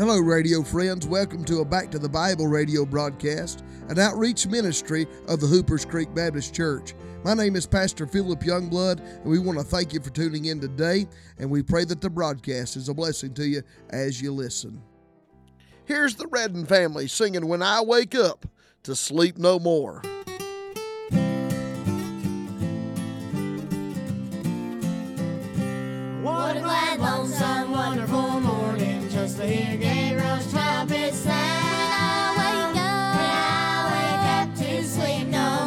Hello, radio friends. Welcome to a Back to the Bible radio broadcast, an outreach ministry of the Hoopers Creek Baptist Church. My name is Pastor Philip Youngblood, and we want to thank you for tuning in today, and we pray that the broadcast is a blessing to you as you listen. Here's the Redden family singing "When I Wake Up to Sleep No More." What a glad, lonesome, wonderful morning, just to hear Gabriel's trumpet sound. When I wake up to sleep no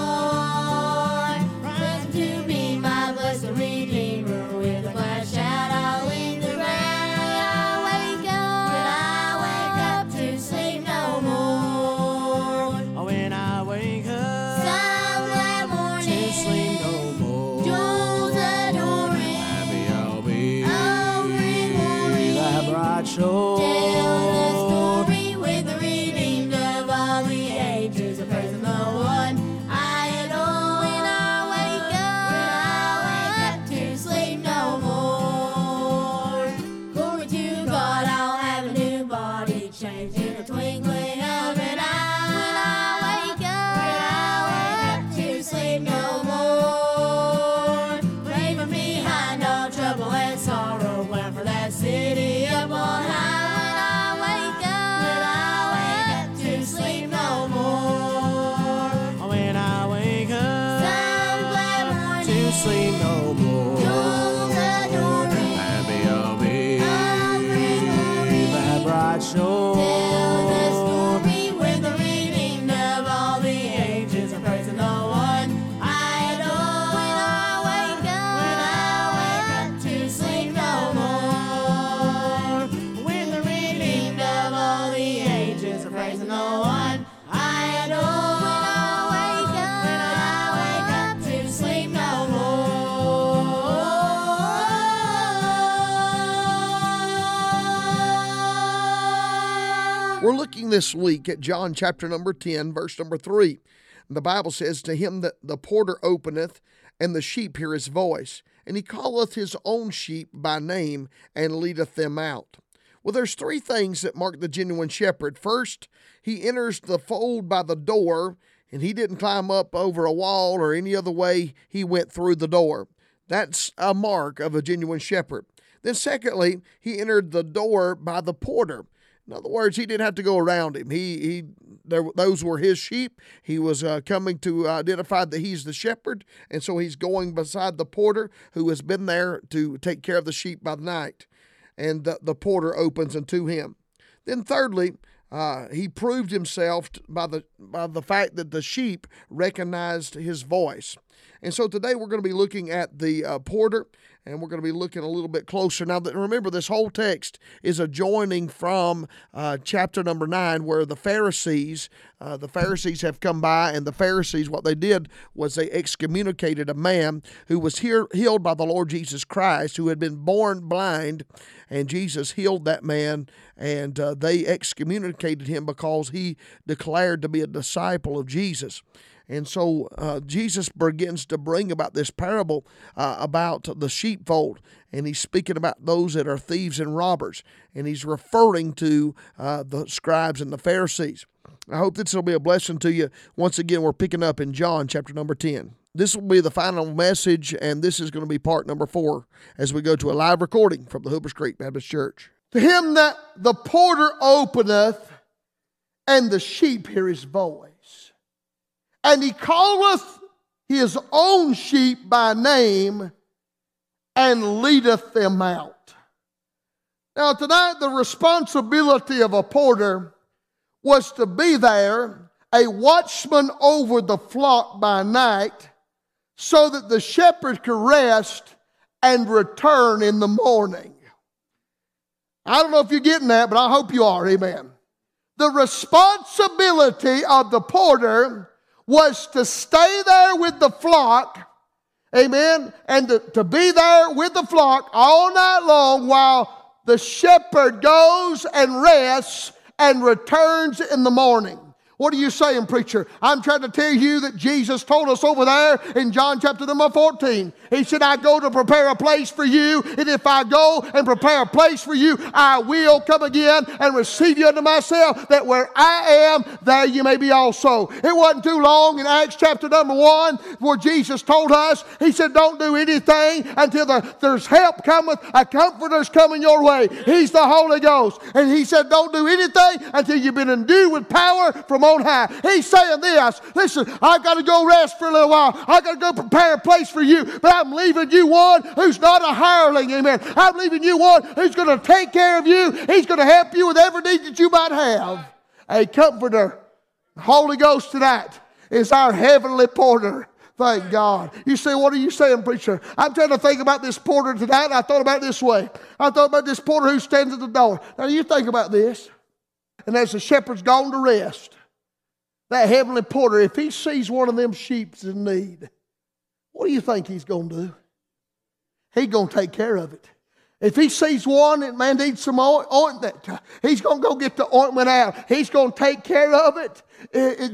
more. Run to me, my blessed Redeemer, with a glad shout I'll leave the ground. When I wake up to sleep no more. When I wake up Some glad morning, to sleep no more. Joel's adoring. Happy I'll be Every morning, that bright shore. tell the story with the redeemed of all the ages, of praising the one I adore. When I wake up to sleep no more. Glory to God, I'll have a new body, changed in the twinkling of an eye. When I wake up to sleep no more. Leaving behind all trouble and sorrow, bound for that city up on high. When I wake up to sleep no more. When I wake up Some glad to morning, sleep no more. Joel's adoring. Happy I'll be Every morning, that bright shore. tell the story with the redeemed of all the ages, of praising the one I adore. When I wake up to sleep no more. With the redeemed of all the ages, of praising the one I adore. When I wake up to sleep no more. We're looking this week at John chapter number 10, verse number 3. The Bible says, "To him that the porter openeth, and the sheep hear his voice, and he calleth his own sheep by name, and leadeth them out." Well, there's three things that mark the genuine shepherd. First, he enters the fold by the door, and he didn't climb up over a wall or any other way. He went through the door. That's a mark of a genuine shepherd. Then secondly, he entered the door by the porter. In other words, he didn't have to go around him. Those were his sheep. He was coming to identify that he's the shepherd, and so he's going beside the porter who has been there to take care of the sheep by the night. And the porter opens unto him. Then thirdly, he proved himself by the fact that the sheep recognized his voice. And so today we're going to be looking at the porter, and we're going to be looking a little bit closer. Now, remember, this whole text is a joining from chapter number 9, where the Pharisees have come by, and the Pharisees, what they did was they excommunicated a man who was healed by the Lord Jesus Christ, who had been born blind, and Jesus healed that man, and they excommunicated him because he declared to be a disciple of Jesus. And so Jesus begins to bring about this parable about the sheepfold, and he's speaking about those that are thieves and robbers, and he's referring to the scribes and the Pharisees. I hope this will be a blessing to you. Once again, we're picking up in John chapter number 10. This will be the final message, and this is going to be part number 4 as we go to a live recording from the Hoopers Creek Baptist Church. "To him that the porter openeth, and the sheep hear his voice. And he calleth his own sheep by name, and leadeth them out." Now tonight, the responsibility of a porter was to be there, a watchman over the flock by night, so that the shepherd could rest and return in the morning. I don't know if you're getting that, but I hope you are, amen. The responsibility of the porter was to stay there with the flock, amen, and to be there with the flock all night long while the shepherd goes and rests and returns in the morning. What are you saying, preacher? I'm trying to tell you that Jesus told us over there in John chapter number 14. He said, I go to prepare a place for you, and if I go and prepare a place for you, I will come again and receive you unto myself, that where I am, there you may be also. It wasn't too long in Acts chapter number 1 where Jesus told us, he said, don't do anything until there's help cometh, a comforter's coming your way. He's the Holy Ghost. And he said, don't do anything until you've been endued with power from on high. He's saying this, listen, I've got to go rest for a little while. I've got to go prepare a place for you, but I'm leaving you one who's not a hireling, amen. I'm leaving you one who's going to take care of you. He's going to help you with every need that you might have. A comforter, the Holy Ghost tonight is our heavenly porter. Thank God. You say, what are you saying, preacher? I'm trying to think about this porter tonight, and I thought about it this way. I thought about this porter who stands at the door. Now you think about this. And as the shepherd's gone to rest, that heavenly porter, if he sees one of them sheep in need, what do you think he's going to do? He's going to take care of it. If he sees one that man needs some ointment, he's going to go get the ointment out. He's going to take care of it.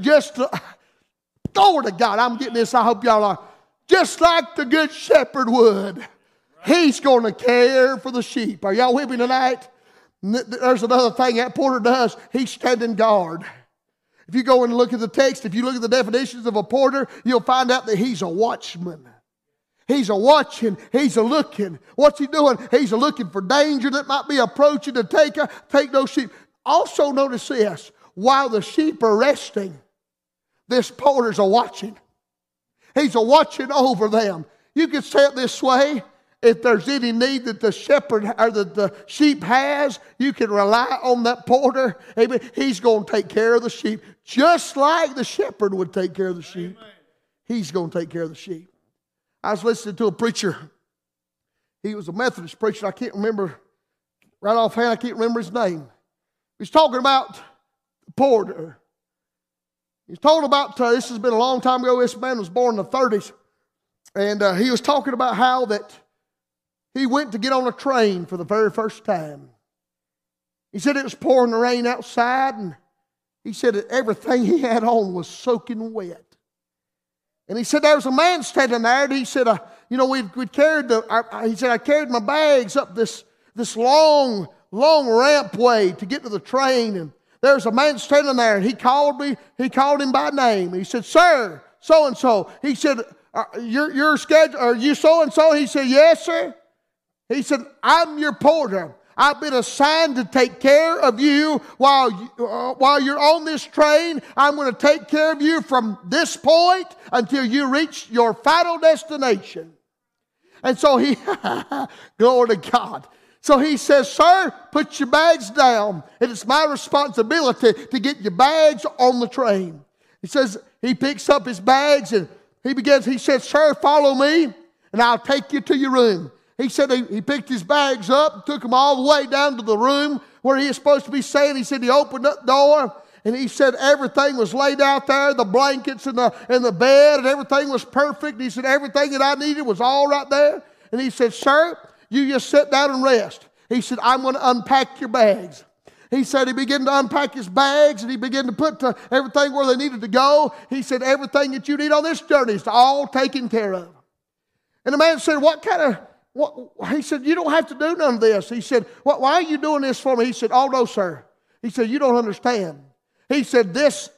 Glory to God. I'm getting this. I hope y'all are. Just like the good shepherd would. He's going to care for the sheep. Are y'all with me tonight? There's another thing that porter does. He's standing guard. If you go and look at the text, if you look at the definitions of a porter, you'll find out that he's a watchman. He's a watching. He's a looking. What's he doing? He's a looking for danger that might be approaching to take those sheep. Also notice this. While the sheep are resting, this porter's a watching. He's a watching over them. You could say it this way. If there's any need that the shepherd or that the sheep has, you can rely on that porter. Amen. He's going to take care of the sheep just like the shepherd would take care of the sheep. Amen. He's going to take care of the sheep. I was listening to a preacher. He was a Methodist preacher. I can't remember, right offhand, I can't remember his name. He's talking about the porter. He's talking about, this has been a long time ago. This man was born in the 30s. And he was talking about how that he went to get on a train for the very first time. He said it was pouring the rain outside, and he said that everything he had on was soaking wet. And he said there was a man standing there, and he said, we'd carried he said, I carried my bags up this long rampway to get to the train, and there was a man standing there, and he called him by name. He said, sir, so-and-so. He said, your schedule, are you so-and-so? He said, yes, sir. He said, I'm your porter. I've been assigned to take care of you while you're on this train. I'm going to take care of you from this point until you reach your final destination. And so glory to God. So he says, sir, put your bags down. And it's my responsibility to get your bags on the train. He says, he picks up his bags and he said, sir, follow me and I'll take you to your room. He said he picked his bags up and took them all the way down to the room where he was supposed to be staying. He said he opened up the door and he said everything was laid out there, the blankets and the bed and everything was perfect. He said everything that I needed was all right there. And he said, sir, you just sit down and rest. He said, I'm going to unpack your bags. He said he began to unpack his bags and he began to put everything where they needed to go. He said everything that you need on this journey is all taken care of. And the man said, he said, you don't have to do none of this. He said, why are you doing this for me? He said, oh, no, sir. He said, you don't understand. He said, this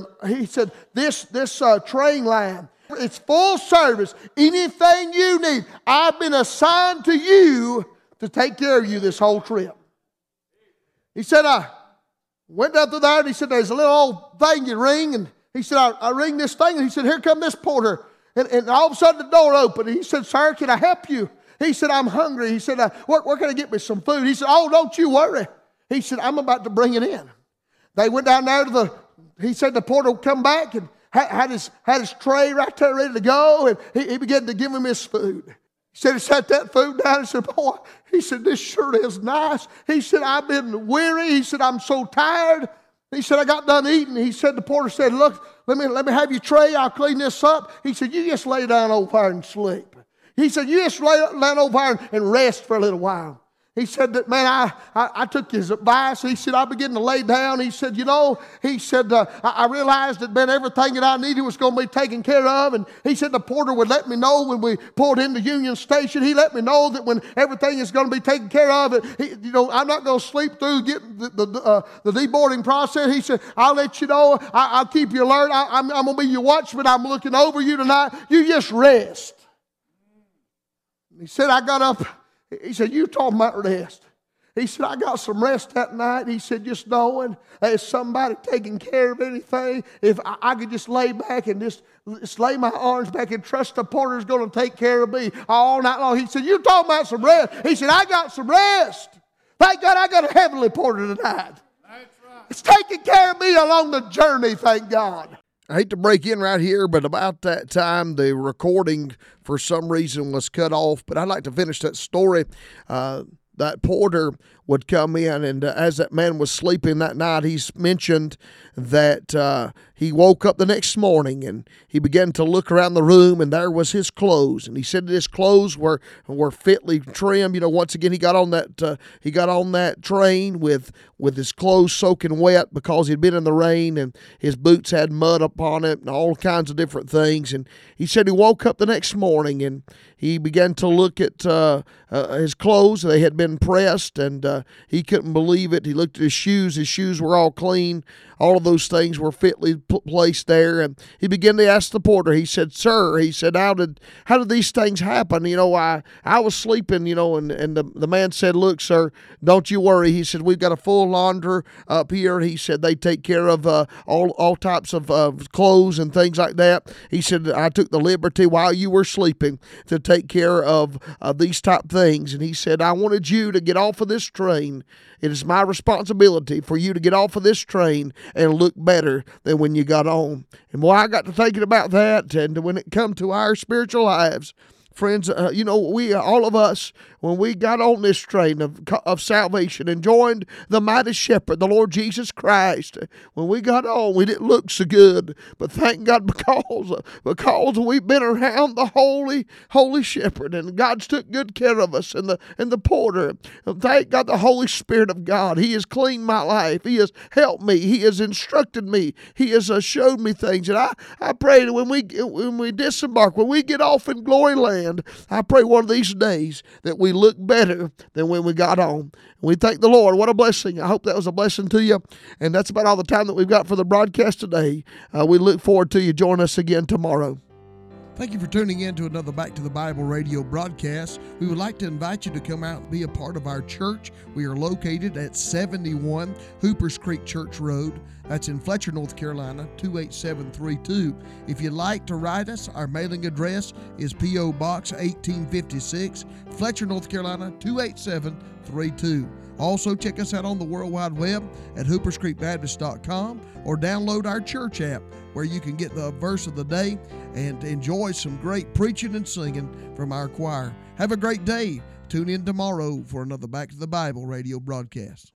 train line, it's full service. Anything you need, I've been assigned to you to take care of you this whole trip. He said, I went down through there and he said, there's a little old thing you ring. And he said, I ring this thing. And he said, here come this porter. And all of a sudden the door opened. And he said, sir, can I help you? He said, I'm hungry. He said, where can I get me some food? He said, oh, don't you worry. He said, I'm about to bring it in. They went down there he said the porter would come back and had his tray right there ready to go. And he began to give him his food. He said he sat that food down and said, boy, he said, this sure is nice. He said, I've been weary. He said, I'm so tired. He said, I got done eating. He said, the porter said, look, let me have your tray. I'll clean this up. He said, you just lay down over there and sleep. He said, you just lay down over there and rest for a little while. He said that, man, I took his advice. He said, I began to lay down. He said, I realized that, man, everything that I needed was going to be taken care of. And he said the porter would let me know when we pulled into Union Station. He let me know that when everything is going to be taken care of, I'm not going to sleep through getting the deboarding process. He said, I'll let you know. I'll keep you alert. I'm going to be your watchman. I'm looking over you tonight. You just rest. He said, I got up. He said, you talking about rest. He said, I got some rest that night. He said, just knowing there's somebody taking care of anything. If I could just lay back and just lay my arms back and trust the porter's going to take care of me all night long. He said, you talking about some rest. He said, I got some rest. Thank God I got a heavenly porter tonight. That's right. It's taking care of me along the journey, thank God. I hate to break in right here, but about that time, the recording, for some reason, was cut off. But I'd like to finish that story. That porter would come in, and as that man was sleeping that night, he's mentioned that he woke up the next morning, and he began to look around the room, and there was his clothes. And he said that his clothes were fitly trimmed. Once again, he got on that train with his clothes soaking wet because he'd been in the rain, and his boots had mud upon it, and all kinds of different things. And he said he woke up the next morning, and he began to look at his clothes. They had been pressed, and he couldn't believe it. He looked at his shoes. His shoes were all clean. All of those things were fitly placed there. And he began to ask the porter. He said, sir, he said, how did these things happen? I was sleeping, and the man said, look, sir, don't you worry. He said, we've got a full laundry up here. He said, they take care of all types of clothes and things like that. He said, I took the liberty while you were sleeping to take care of these type things. And he said, I wanted you to get off of this train. It is my responsibility for you to get off of this train and look better than when you got on. And boy, I got to thinking about that. And when it come to our spiritual lives, friends, we, all of us, when we got on this train of salvation and joined the mighty shepherd, the Lord Jesus Christ, when we got on, we didn't look so good. But thank God because we've been around the holy shepherd, and God's took good care of us, and the porter. Thank God the Holy Spirit of God. He has cleaned my life. He has helped me. He has instructed me. He has showed me things. And I pray that when we disembark, when we get off in glory land, I pray one of these days that we look better than when we got on. We thank the Lord. What a blessing. I hope that was a blessing to you. And that's about all the time that we've got for the broadcast today. We look forward to you joining us again tomorrow. Thank you for tuning in to another Back to the Bible radio broadcast. We would like to invite you to come out and be a part of our church. We are located at 71 Hoopers Creek Church Road. That's in Fletcher, North Carolina, 28732. If you'd like to write us, our mailing address is P.O. Box 1856, Fletcher, North Carolina, 28732. Also, check us out on the World Wide Web at hooperscreekbaptist.com or download our church app where you can get the verse of the day and enjoy some great preaching and singing from our choir. Have a great day. Tune in tomorrow for another Back to the Bible radio broadcast.